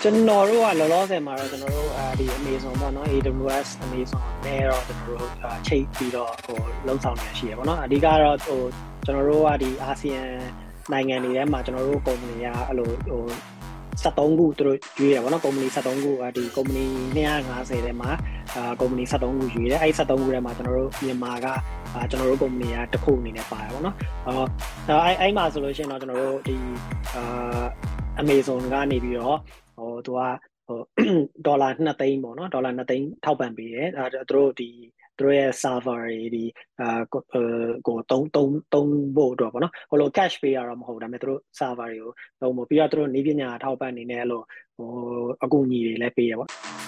ကျွန်တော်တို့ကလောလောဆယ်မှာတော့ကျွန်တော်တို့ဒီ Amazon ပေါ့နော် AWS Amazon နဲ့တော့ကျွန်တော်တို့ချိတ်ပြီးတော့လုံဆောင်နေရှိရပေါ့နော်အဓိကတော့ကျွန်တော်တို့ကဒီအာဆီယံနိုင်ငံတွေထဲမှာကျွန်တော်တို့ကုမ္ပဏီကအဲ့လို73ခုသူတို့ရွေးရပါတော့ကုမ္ပဏီ73ခုဒီကုမ္ပဏီ250ထဲမှာကုမ္ပဏီ73ခုရွေးတယ်အဲ့73ခုထဲမှာကျွန်တော်တို့မြန်မာကကျွန်တော်တို့ကုမ္ပဏီကတစ်ခုအနေနဲ့ပါတယ်ပေါ့နော်အဲ့မှာဆိုလို့ရှိရင်တော့ကျွန်တော်တို့ဒီAmazon ကနေပြီးတော့သူကဒေါ်လာ2သိန်းပေါ့နော်ဒေါ်လာ2သိန်းထောက်ပံ့ပေးတယ်သူတို့ရဲ့ server တွေဒီကိုသုံးဖို့အတွက်ပေါ့နော်ဟိုလို cash ပေးရတော့မဟုတ်ဒါပေမဲ့သူတို့ server တွေကိုသုံးဖို့ပြီးတော့သူတို့နည်းပညာထောက်ပံ့နေတယ်လို့အကူအညီတွေလည်းပေးရပေါ့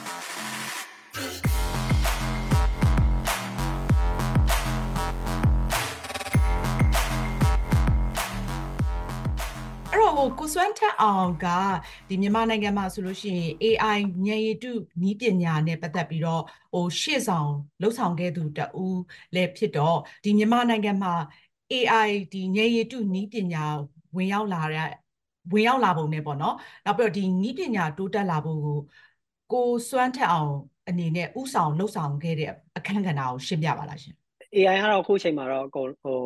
ကိုစွမ်းထက်အောင်ကဒီမြန်မာနိုင်ငံမှာဆိုလို့ရှိရင် AI ဉာဏ်ရည်တုနည်းပညာနဲ့ပတ်သက်ပြီးတော့ရှေ့ဆောင်လှုပ်ဆောင်ခဲ့သူတဦးလည်းဖြစ်တော့ဒီမြန်မာနိုင်ငံမှာ AI ဒီဉာဏ်ရည်တုနည်းပညာဝင်ရောက်လာပုံနဲ့ပေါ့နော်နောက်ပြီးတော့ဒီနည်းပညာတိုးတက်လာဖို့ကိုစွမ်းထက်အောင်အနေနဲ့ဥဆောင်လှုပ်ဆောင်ခဲ့တဲ့အခန်းကဏ္ဍကိုရှင်းပြပါလားရှင် AI ကတော့အခုချိန်မှာတော့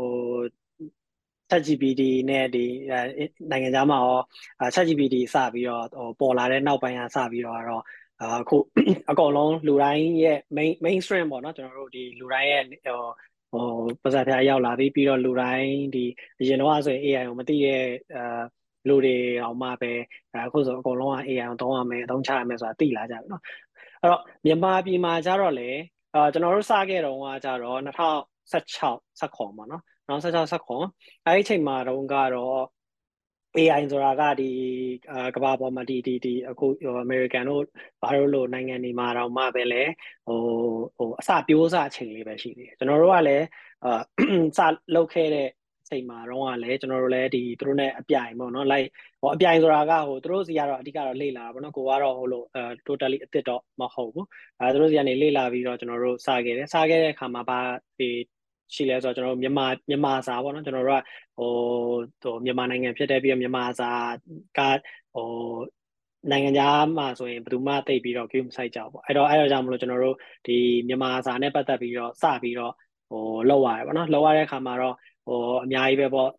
ChatGPT နဲ့ဒီနိုင်ငံခြားမှာရော ChatGPT စပြီးတော့ပေါ်လာတဲ့နောက်ပိုင်းကစပြီးတော့အခုအကုန်လုံးလူတိုင်းရဲ့ mainstream ပေါ့နော်ကျွန်တော်တို့ဒီလူတိုင်းရဲ့ပါဇာတ်ထဲရောက်လာပြီးတော့လူတိုင်းဒီအရင်တော့ဆိုရင် AI ကိုမသိတဲ့လူတွေအောင်မှပဲအခုဆိုအကုန်လုံးက AI ကိုသုံးရမယ်အသုံးချရမယ်ဆိုတာသိလာကြပြီเนาะအဲ့တော့မြန်မာပြည်မှာကျတော့လေကျွန်တော်တို့စခဲ့တော့ကကျတော့2016 19ပေါ့နော်2016 19အဲ့ဒီအချိန်မှာတော့ကတော့ AI ဆိုတာကဒီကမ္ဘာပေါ်မှာဒီအခု American တို့ဘာလို့နိုင်ငံတွေမှာတော့မှပဲလေဟအစပြိုးစအချိန်လေးပဲရှိသေးတယ်ကျွန်တော်တို့ကလည်းစလုပ်ခဲ့တဲ့အချိန်မှာတော့ကလည်းကျွန်တော်တို့လည်းဒီသူတို့ ਨੇ အပြိုင်ပေါ့နော် like အပြိုင်ဆိုတာကသူတို့စီကတော့အဓိကတော့လေ့လာတာပေါ့နော်ကိုကတော့totally အစ်စ်တော့မဟုတ်ဘူးသူတို့စီကနေလေ့လာပြီးတော့ကျွန်တော်တို့စခဲ့တဲ့အခါမှာဘာရှိလဲဆိုတော့ကျွန်တော်တို့မြန်မာစာပေါ့နော်ကျွန်တော်တို့ကမြန်မာနိုင်ငံဖြစ်တဲ့ပြီးတော့မြန်မာစာကနိုင်ငံခြားမှာဆိုရင်ဘယ်သူမှသိပြီးတော့ game ဆိုင်ကြပေါ့အဲ့တော့ကြောင့်မလို့ကျွန်တော်တို့ဒီမြန်မာစာနဲ့ပတ်သက်ပြီးတော့စပြီးတော့လောက်ရတယ်ပေါ့နော်လောက်ရတဲ့အခါမှာတော့အများကြီးပဲပေါ့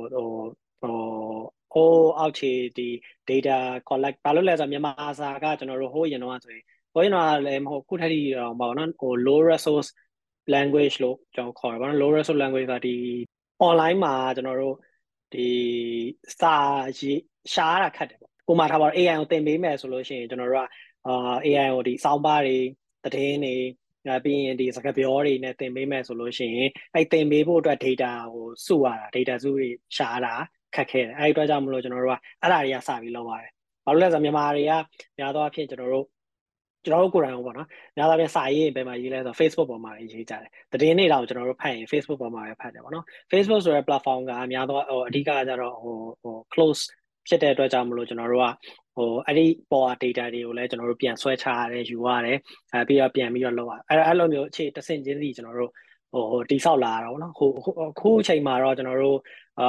အောက်ခြေဒီ data collect ဘာလို့လဲဆိုတော့မြန်မာစာကကျွန်တော်တို့ဟိုးရင်တော့ဆိုရင်လည်းမဟုတ်ခုထက်ထိတော့ပေါ့နော်low resource language လို့ကျွန်တော်ခေါ်ရပါတော့ low resource language ဆိုတာဒီ online မှာကျွန်တော်တို့ဒီစာရေးရှားတာခက်တယ်ပေါ့။ကိုမှထားပါတော့ AI ကိုသင်ပေးမယ်ဆိုလို့ရှိရင်ကျွန်တော်တို့ကAI ကိုဒီစောင်းပါတွေသတင်းတွေပြီးရင်ဒီစကားပြောတွေနဲ့သင်ပေးမယ်ဆိုလို့ရှိရင်အဲ့သင်ပေးဖို့အတွက် data ကိုစုရတာ data စုတွေရှားတာခက်ခဲတယ်အဲ့ဒီအတွက်ကြောင့်မလို့ကျွန်တော်တို့ကအဲ့ဒါတွေကစပြီးလုပ်ရတယ်။ဘာလို့လဲဆိုတော့မြန်မာတွေကများသောအားဖြင့်ကျွန်တော်တို့ကိုယ်တိုင်ပေါ့နော်များသောအားဖြင့်စာရေးဘယ်မှာရေးလဲဆိုတော့ Facebook ပေါ်မှာရေးကြတယ်သတင်းတွေတော့ကျွန်တော်တို့ဖတ်ရင် Facebook ပေါ်မှာပဲဖတ်တယ်ပေါ့နော် Facebook ဆိုတဲ့ platform ကများသောအဓိကကျတော့close ဖြစ်တဲ့အတွက်ကြောင့်မလို့ကျွန်တော်တို့ကအဲ့ဒီပေါ် data တွေကိုလည်းကျွန်တော်တို့ပြန်ဆွဲချရတယ်ယူရတယ်ပြီးတော့ပြန်ပြီးတော့လုပ်ရအဲ့လိုမျိုးအခြေတဆင့်ချင်းစီကျွန်တော်တို့တိဆောက်လာတာပေါ့နော်ခုအချိန်မှာတော့ကျွန်တော်တို့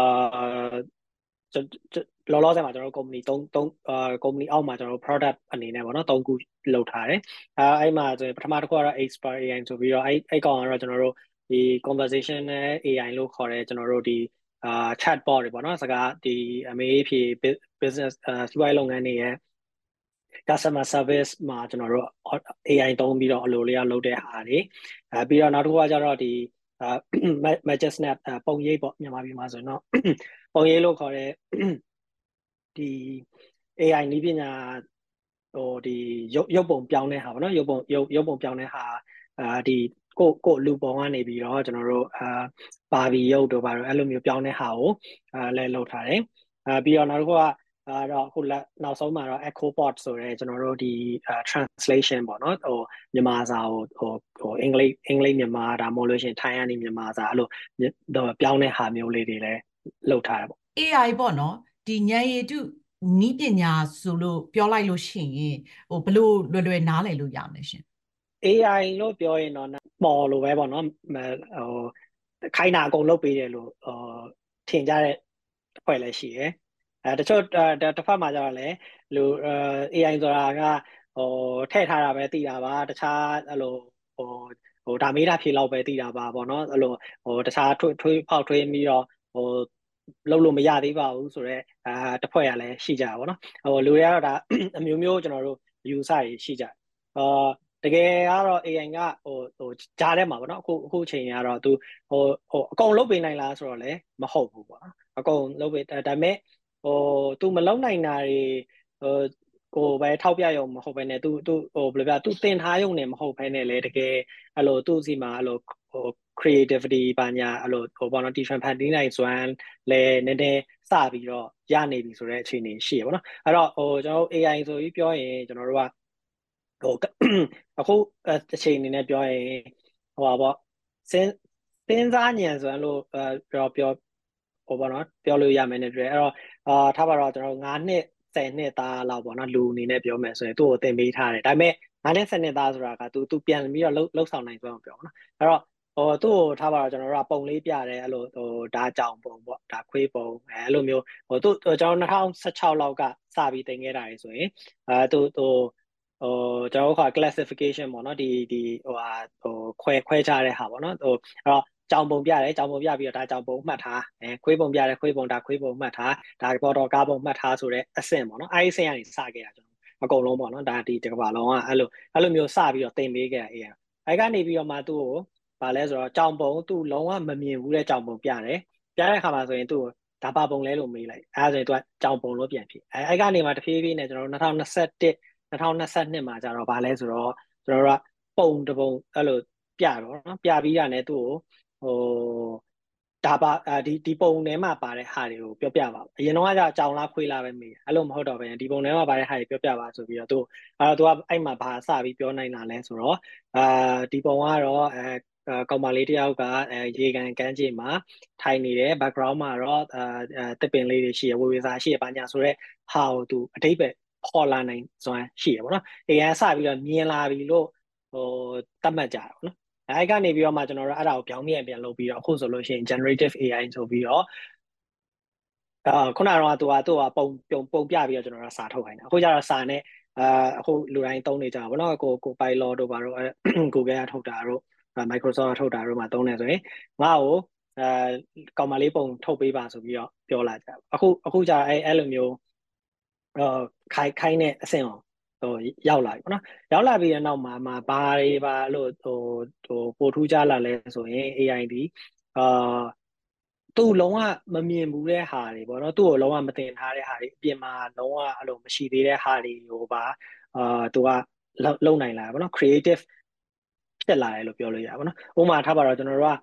လောလောဆယ်မှာကျွန်တော်တို့ company company အောက်မှာကျွန်တော်တို့ product အနေနဲ့ပေါ့နော်3ခုလုပ်ထားတယ်အဲ့မှာဆိုရင်ပထမတစ်ခုကတော့ Expert AI ဆိုပြီးတော့အဲ့ကောင်ကတော့ကျွန်တော်တို့ဒီ conversational AI လို့ခေါ်တဲ့ကျွန်တော်တို့ဒီchatbot တွေပေါ့နော်စကားဒီအမေးဖြေ business စီးပွားရေးလုပ်ငန်းတွေရဲ့ customer service မှာကျွန်တော်တို့ AI သုံးပြီးတော့အလိုလေးလုပ်တဲ့ဟာတွေပြီးတော့နောက်တစ်ခုကကျတော့ဒီ Magic Snap ပုံရိပ်ပေါ့မြန်မာပြည်မှာဆိုရင်တော့ပုံရိပ်လို့ခေါ်တဲ့ဒီ AI နည်းပညာဒီရုပ်ပုံပြောင်းတဲ့ဟာပေါ့နော်ရုပ်ပုံပြောင်းတဲ့ဟာဒီကိုလူပုံကနေပြီးတော့ကျွန်တော်တို့ပါဘီရုပ်တို့ဘာလို့အဲ့လိုမျိုးပြောင်းတဲ့ဟာကိုလဲလုပ်ထားတယ်ပြီးတော့နောက်တစ်ခုကတော့ခုနောက်ဆုံးမှာတော့ EchoBot ဆိုရဲကျွန်တော်တို့ဒီ translation ပေါ့နော်မြန်မာစာကိုအင်္ဂလိပ်မြန်မာဒါမှမဟုတ်လို့ရှိရင်ထိုင်းကနေမြန်မာစာအဲ့လိုပြောင်းတဲ့ဟာမျိုးလေးတွေလည်းလုပ်ထားတယ်ပေါ့ AI ပေါ့နော်ဒီဉာဏ်ရည်တုနီးပညာဆိုလို့ပြောလိုက်လို့ရှိရင်ဘလို့လွယ်နားလည်လို့ရမလဲရှင် AI လို့ပြောရင်တော့ပေါ်လို့ပဲပေါ့နော်ခိုင်းတာအကုန်လုပ်ပေးတယ်လို့ထင်ကြတဲ့အဖွဲ့လည်းရှိတယ်တချို့တစ်ဖက်မှာကျတော့လေလူAI ဆိုတာကထည့်ထားတာပဲသိတာပါတခြားအဲ့လိုဟိုဒါမေးတာဖြေလောက်ပဲသိတာပါပေါ့နော်အဲ့လိုတခြားထွေးဖောက်ထွေးပြီးတော့လုပ်လို့မရသေးပါဘူးဆိုတော့တစ်ဖွဲ့ကလည်းရှိကြပါပေါ့နော်လူတွေကတော့ဒါအမျိုးမျိုးကျွန်တော်တို့ယူဆရရှိကြတကယ်ကတော့ AI ကကြားထဲမှာပေါ့နော်အခုအချိန်ကတော့သူအကုန်လုပ်ပေးနိုင်လားဆိုတော့လည်းမဟုတ်ဘူးပေါ့နော်အကုန်လုပ်ပေးဒါပေမဲ့သူမလုပ်နိုင်တာတွေကိုပဲထောက်ပြရုံမဟုတ်ဘဲနဲ့သူဘယ်လိုပြသူသင်ထားရုံနဲ့မဟုတ်ဘဲနဲ့လေတကယ်အဲ့လိုသူ့စီမှာအဲ့လိုcreativity ဘာညာအဲ့လိုပေါ့နော် teacher ဖန်တီးနိုင်စွမ်းလဲနည်းနည်းစပြီးတော့ရနေပြီဆိုတဲ့အခြေအနေရှိရပါတော့အဲ့တော့ကျွန်တော်တို့ AI ဆိုပြီးပြောရင်ကျွန်တော်တို့ကအခုအချိန်အနေနဲ့ပြောရင်ဟိုပါပေါ့စဉ်းစားဉာဏ်စွမ်းလို့ပြောဟိုပေါ့နော်ပြောလို့ရမယ်နဲ့တွေ့အဲ့တော့ထားပါတော့ကျွန်တော်9နှစ်10နှစ်သားလောက်ပေါ့နော်လူအနေနဲ့ပြောမယ်ဆိုရင်သူ့ကိုသင်ပေးထားတယ်ဒါပေမဲ့9နှစ်10နှစ်သားဆိုတာကသူပြန်ပြီးတော့လှုပ်ဆောင်နိုင်စွမ်းပြောနော်အဲ့တော့သူ့ကိုထားပါတော့ကျွန်တော်တို့ကပုံလေးပြတယ်အဲ့လိုဒါကြောင်ပုံပေါ့ဒါခွေးပုံအဲ့လိုမျိုးသူကျွန်တော်2016လောက်ကစပြီးသင်ခဲ့တာတွေဆိုရင်သူကျွန်တော်တို့က classification ပေါ့နော်ဒီခွဲခြားတဲ့ဟာပေါ့နော်အဲ့တော့ကြောင်ပုံပြတယ်ကြောင်ပုံပြပြီးတော့ဒါကြောင်ပုံမှတ်ထားခွေးပုံပြတယ်ခွေးပုံဒါခွေးပုံမှတ်ထားဒါပေါ်တော့ကားပုံမှတ်ထားဆိုတဲ့အဆင့်ပေါ့နော်အဲ့ဒီအဆင့်ကနေစခဲ့တာကျွန်တော်အကုန်လုံးပေါ့နော်ဒါဒီတစ်ကမ္ဘာလုံးကအဲ့လိုမျိုးစပြီးတော့သင်ပေးခဲ့တာအဲ့ကနေပြီးတော့မှသူ့ကိုဗာလဲဆိုတော့ကြောင်ပုံသူ့လုံးဝမမြင်ဘူးတဲ့ကြောင်ပုံပြတယ်ပြတဲ့အခါမှာဆိုရင်သူ့ကိုဒါပါပုံလဲလို့မေးလိုက်အဲ့ဒါဆိုရင်သူကကြောင်ပုံလို့ပြန်ဖြစ်အဲ့ကနေမှတဖြည်းဖြည်းနဲ့ကျွန်တော်တို့2022မှာကျတော့ဗာလဲဆိုတော့ကျွန်တော်တို့ကပုံတစ်ပုံအဲ့လိုပြတော့နော်ပြပြီးတာနဲ့သူ့ကိုဒါပါဒီပုံထဲမှာပါတဲ့ဟာတွေကိုပြောပြပါအရင်တော့ကကြောင်လားခွေးလားပဲမေးအဲ့လိုမဟုတ်တော့ဘဲဒီပုံထဲမှာပါတဲ့ဟာတွေပြောပြပါဆိုပြီးတော့သူကအဲ့မှာဘာစပြီးပြောနိုင်တာလဲဆိုတော့ဒီပုံကတော့ကောင်မလေးတယောက်ကရေကန်ကမ်းခြေမှာထိုင်နေတယ် background မှာတော့တစ်ပင်လေးတွေရှိရဝေဝေစားရှိရပါညာဆိုတော့ဟာကိုသူအတိတ်ပဲခေါ်လာနိုင်စွမ်းရှိရပေါ့နော် AI စပြီးတော့မြင်လာပြီလို့သတ်မှတ်ကြတာပေါ့နော်အဲ့ကနေပြီးတော့မှကျွန်တော်တို့အဲ့ဒါကိုပြောင်းပြန်လုပ်ပြီးတော့အခုဆိုလို့ရှိရင် generative AI ဆိုပြီးတော့ခုနကတော့သူကပုံပြပြီးတော့ကျွန်တော်တို့စာထုတ်ခိုင်းတာအခုကျတော့စာနဲ့အခုလူတိုင်းသုံးနေကြပါဘောနော်ကို Pilot တို့ဘာတို့ Google ကထုတ်တာတို့ Microsoft ကထုတ်တာတို့မှာသုံးနေဆိုရင်ငါ့ကိုကောင်မလေးပုံထုတ်ပေးပါဆိုပြီးတော့ပြောလာကြအခုကျတော့အဲ့လိုမျိုးခိုင်းတဲ့အဆင့်အောင်ရောက်လာပြီပေါ့နော်ရောက်လာပြီးတဲ့နောက်မှာဘာတွေပါလို့ပိုထူးခြားလာလဲဆိုရင် AI ဒီသူ့လုံးဝမမြင်ဘူးတဲ့ဟာတွေပေါ့နော်သူ့ကိုလုံးဝမတင်ထားတဲ့ဟာတွေအပြင်မှာလုံးဝအဲ့လိုမရှိသေးတဲ့ဟာတွေကိုပါသူကလုံနိုင်လာပေါ့နော် creative ဖြစ်လာတယ်လို့ပြောလို့ရပါပေါ့နော်ဥပမာထားပါတော့ကျွန်တော်တို့က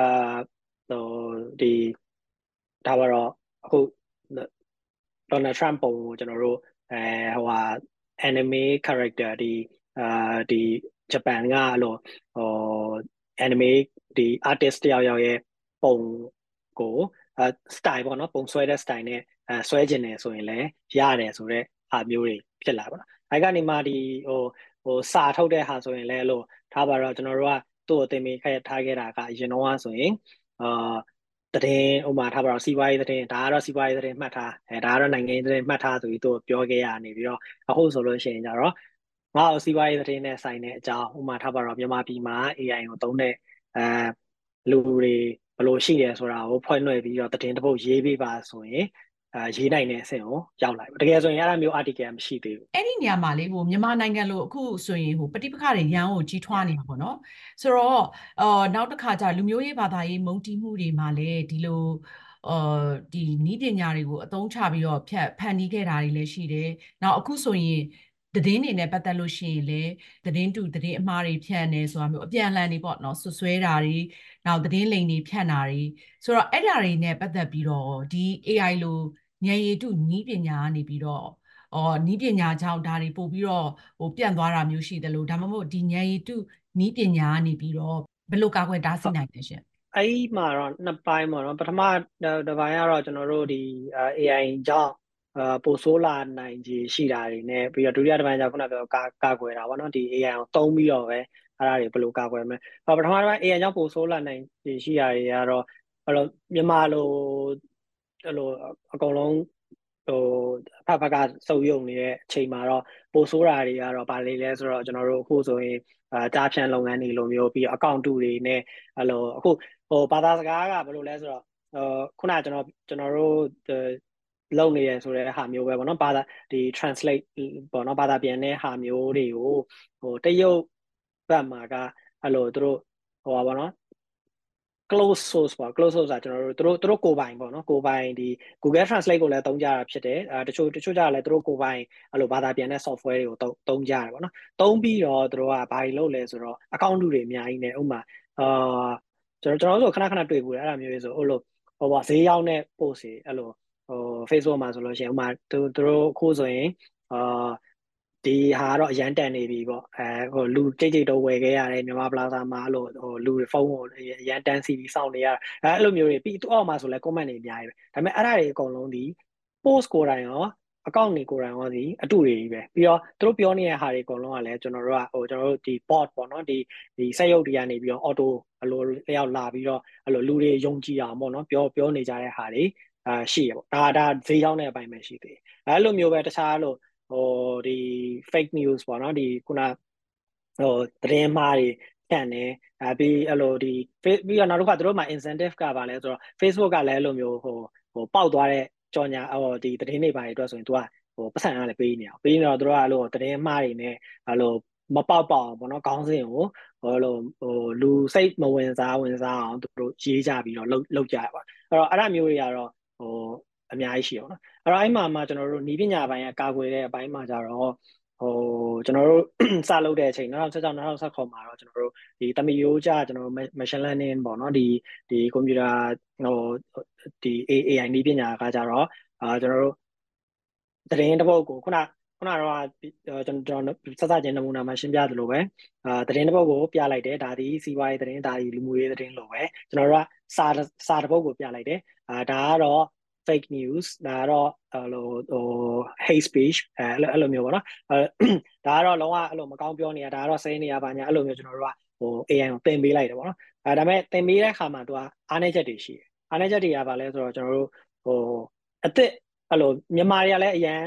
ဒီထားပါတော့အခု Donald Trump ပုံကိုကျွန်တော်တို့ဟိုဟာ anime character ဒီဂျပန်ကအဲ့လိုanime ဒီ artist တယောက်ရဲ့ပုံကိုstyle ပေါ့နော်ပုံဆွဲတဲ့ style နဲ့ဆွဲကျင်တယ်ဆိုရင်လည်းရတယ်ဆိုတော့ဟာမျိုးတွေဖြစ်လာပါတော့အဲ့ကနေမှဒီစာထုတ်တဲ့ဟာဆိုရင်လည်းလို့ထားပါတော့ကျွန်တော်တို့ကသူ့ကိုသင်ပေးထားခဲ့တာကအရင်တော့ဆိုရင်သတင်းဥပမာထားပါတော့စီးပွားရေးသတင်းဒါကတော့စီးပွားရေးသတင်းမှတ်ထားဒါကတော့နိုင်ငံရေးသတင်းမှတ်ထားဆိုပြီးသူပြောခဲ့ရနေပြီးတော့အခုဆိုလို့ရှိရင်ကြတော့ငါ့ကိုစီးပွားရေးသတင်းနဲ့ဆိုင်တဲ့အကြောင်းဥပမာထားပါတော့မြန်မာပြည်မှာ AI ကိုသုံးတဲ့လူတွေဘယ်လိုရှိတယ်ဆိုတာကိုဖွင့်လွှဲပြီးတော့သတင်းတစ်ပုဒ်ရေးပေးပါဆိုရင်ရေးနိုင်တဲ့အဆင့်ကိုရောက်လာပြီတကယ်ဆိုရင်အဲ့လိုမျိုး article မရှိသေးဘူးအဲ့ဒီနေရာမှာလေမြန်မာနိုင်ငံလိုအခုဆိုရင်ပဋိပက္ခတွေရန်ကိုကြီးထွားနေတာပေါ့နော်ဆိုတော့နောက်တစ်ခါကျလူမျိုးရေးဘာသာရေးမုန်းတီးမှုတွေမှာလည်းဒီလိုဒီနည်းပညာတွေကိုအသုံးချပြီးတော့ဖန်တီးခဲ့တာတွေလည်းရှိတယ်နောက်အခုဆိုရင်သတင်းတွေနဲ့ပတ်သက်လို့ရှိရင်လည်းသတင်းအမှားတွေဖြန့်နေဆိုတာမျိုးအပြန်အလှန်တွေပေါ့နော်ဆွဆွဲတာတွေနောက်သတင်းလိမ်တွေဖြန့်တာတွေဆိုတော့အဲ့ဒါတွေနဲ့ပတ်သက်ပြီးတော့ဒီ AI လိုဉာဏ်ရည်တုနည်းပညာကနေပြီးတော့နည်းပညာကြောင့်ဒါတွေပို့ပြီးတော့ပြန့်သွားတာမျိုးရှိတယ်လို့ဒါမှမဟုတ်ဒီဉာဏ်ရည်တုနည်းပညာကနေပြီးတော့ဘယ်လိုကာကွယ်တားဆီးနိုင်လဲရှင်အဲ့ဒီမှာတော့နှစ်ပိုင်းပေါ့နော်ပထမတစ်ပိုင်းကတော့ကျွန်တော်တို့ဒီ AI ကြောင့်ပိုဆိုးလာနိုင်ခြေရှိတာတွေနဲ့ပြီးတော့ဒုတိယတစ်ပိုင်းကျခုနပြောကာကွယ်တာပေါ့နော်ဒီ AI ကိုသုံးပြီးတော့ပဲအဲ့ဒါတွေဘယ်လိုကာကွယ်မလဲပထမတစ်ပိုင်း AI ကြောင့်ပိုဆိုးလာနိုင်ခြေရှိတာတွေကတော့အဲ့လိုမြန်မာလိုအဲ့လိုအကုန်လုံးဖကစုပ်ယုံနေတဲ့အချိန်မှာတော့ပို့ဆိုးတာတွေကတော့ဗာလေလဲဆိုတော့ကျွန်တော်တို့အခုဆိုရင်ကြားဖြန့်လုပ်ငန်းတွေလိုမျိုးပြီးအကောင့်တူတွေနဲ့အဲ့လိုအခုဘာသာစကားကဘယ်လိုလဲဆိုတော့ခုနကကျွန်တော်တို့လုပ်နေရဆိုတဲ့ဟာမျိုးပဲပေါ့နော်ဘာသာဒီ translate ပေါ့နော်ဘာသာပြန်တဲ့ဟာမျိုးတွေကိုတရုတ်ဘက်မှာကအဲ့လိုသူတို့ပါနော်close source ပေါ့ close source ကကျွန်တော်တို့သူတို့ကိုယ်ပိုင်ပေါ့နော်ကိုယ်ပိုင်ဒီ Google Translate ကိုလည်းသုံးကြတာဖြစ်တယ်တချို့ကြလည်းသူတို့ကိုယ်ပိုင်အဲ့လိုဘာသာပြန်တဲ့ software တွေကိုသုံးကြတယ်ပေါ့နော်သုံးပြီးတော့သူတို့ကဘာတွေလုပ်လဲဆိုတော့ account တွေအများကြီးနဲ့ဥပမာကျွန်တော်တို့ခဏတွေ့ဘူးအဲ့ဒါမျိုးဆိုအဲ့လိုဈေးရောက်တဲ့ post တွေအဲ့လိုFacebook မှာဆိုလို့ရှိရင်ဥပမာသူတို့အခုဆိုရင်ဒီဟာတော့အရန်တန်နေပြီပေါ့လူတိတ်တော့ဝယ်ခဲ့ရတယ်မြန်မာပလာဇာမှာအဲ့လိုလူဖုန်းကိုအရန်တန်စီပြီးစောင့်နေရအဲ့လိုမျိုးတွေပြီးသူအောက်မှာဆိုလဲ comment တွေအများကြီးပဲဒါပေမဲ့အဲ့ဒါတွေအကုန်လုံးဒီ post ကိုယ်တိုင်ရောအကောင့်တွေကိုယ်တိုင်ရောဒီအတူတွေကြီးပဲပြီးတော့သူတို့ပြောနေတဲ့ဟာတွေအကုန်လုံးကလည်းကျွန်တော်တို့ဒီ bot ပေါ့နော်ဒီစက်ရုပ်တွေကနေပြီးတော့ auto အလိုလျောက်လာပြီးတော့အဲ့လိုလူတွေယုံကြည်အောင်ပေါ့နော်ပြောနေကြတဲ့ဟာတွေရှိရပေါ့ဒါဈေးရောက်တဲ့အပိုင်းပဲရှိသေးတယ်အဲ့လိုမျိုးပဲတခြားလို့ဒီ fake news ပေါ့နော်ဒီခုနသတင်းမှားတွေဖြန့်နေပြီးအဲ့လိုဒီပြီးတော့နောက်တစ်ခါတို့မှာ incentive ကပါလဲဆိုတော့ Facebook ကလည်းအဲ့လိုမျိုးပေါက်သွားတဲ့ကြော်ညာဒီသတင်းတွေပါတွေအတွက်ဆိုရင် तू ကပတ်စံရလည်းပေးနေအောင်ပေးနေတော့တို့ကအဲ့လိုသတင်းမှားတွေနဲ့အဲ့လိုမပေါက်ပေါ့နော်ခေါင်းစဉ်ကိုလူစိတ်မဝင်စားအောင်တို့ရေးကြပြီးတော့လှုပ်ကြရပါအဲ့တော့အဲ့ဒါမျိုးတွေကတော့အများကြီးရှိအောင်နော်အဲ့တော့အဲ့မှာကျွန်တော်တို့ဤပညာပိုင်းကကာကွယ်တဲ့အပိုင်းမှာကြတော့ကျွန်တော်တို့စလုပ်တဲ့အချိန်2016 2019မှာတော့ကျွန်တော်တို့ဒီတမီယိုးကြကျွန်တော်တို့ machine learning ပေါ့နော်ဒီ computer ဒီ AI နည်းပညာကကြတော့ကျွန်တော်တို့သတင်းတစ်ပုဒ်ကိုခုနတော့ကျွန်တော်စချင်းနမူနာမှာရှင်းပြသလိုပဲသတင်းတစ်ပုဒ်ကိုပြလိုက်တယ်ဒါဒီစီးပွားရေးသတင်းဒါဒီလူမှုရေးသတင်းလိုပဲကျွန်တော်တို့ကစာတစ်ပုဒ်ကိုပြလိုက်တယ်ဒါကတော့ fake news ဒါကတော့hate speech အဲ့လိုမျိုးပေါ့နော်ဒါကတော့လုံးဝအဲ့လိုမကောင်းပြောနေတာဒါကတော့စိနေရပါညာအဲ့လိုမျိုးကျွန်တော်တို့ကAI ကိုသင်ပေးလိုက်တယ်ပေါ့နော်ဒါပေမဲ့သင်ပေးတဲ့အခါမှာသူကအားနည်းချက်တွေရှိတယ်အားနည်းချက်တွေကဘာလဲဆိုတော့ကျွန်တော်တို့အသစ်အဲ့လိုမြန်မာတွေကလည်းအရန်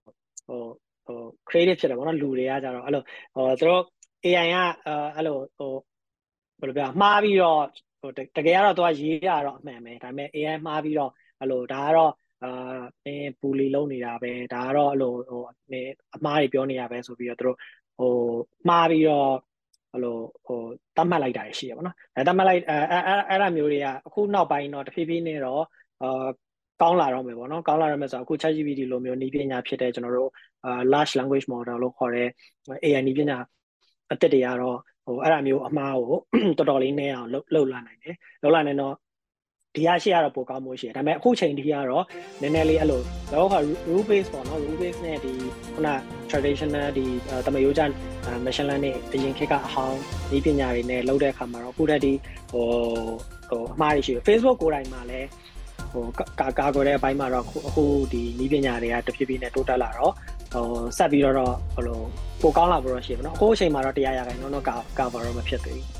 creative ဖြစ်တယ်ပေါ့နော်လူတွေကကြတော့အဲ့လိုသူတို့ AI ကအဲ့လိုဘယ်လိုပြောမှားပြီးတော့တကယ်ကတော့သူကရေးရတော့အမှန်ပဲဒါပေမဲ့ AI မှားပြီးတော့အဲ့လိုဒါကတော့ပူလီလုံးနေတာပဲဒါကတော့အဲ့လိုအမှားတွေပြောနေတာပဲဆိုပြီးတော့သူတို့မှားပြီးတော့အဲ့လိုတတ်မှတ်လိုက်တာရှိရပါတော့တတ်မှတ်လိုက်အဲ့ဒါမျိုးတွေကအခုနောက်ပိုင်းတော့တဖြည်းဖြည်းနဲ့တော့ကောင်းလာတော့မယ်ပေါ့နော်ကောင်းလာတော့မယ်ဆိုတော့အခု ChatGPT လိုမျိုးနည်းပညာဖြစ်တဲ့ကျွန်တော်တို့ large language model လို့ခေါ်တဲ့ AI နည်းပညာအသစ်တွေကတော့အဲ့ဒါမျိုးအမှားကိုတော်တော်လေးနည်းအောင်လှုပ်လာနိုင်တယ်လှုပ်လာနေတော့ဒီရရှိရတော့ပိုကောင်းမှုရှိတယ်ဒါပေမဲ့အခုချိန်ထိကတော့နည်းနည်းလေးအဲ့လိုတော့ rule base ပေါ့နော် rule base နဲ့ဒီခုန traditional ဒီတမယိုးချ machine learning အရင်ခေတ်ကအဟောင်းနည်းပညာတွေနဲ့လုပ်တဲ့အခါမှာတော့အခုတည်းဒီအမှားတွေရှိတယ် Facebook ကိုယ်တိုင်မှာလည်းကာကွယ်တဲ့အပိုင်းမှာတော့အခုဒီနည်းပညာတွေကတဖြည်းဖြည်းနဲ့တိုးတက်လာတော့ဆက်ပြီးတော့ဘယ်လိုပိုကောင်းလာဖို့တော့ရှိတယ်ပေါ့နော်အခုအချိန်မှာတော့100%တော့ကာဗာတော့မဖြစ်သေးဘူး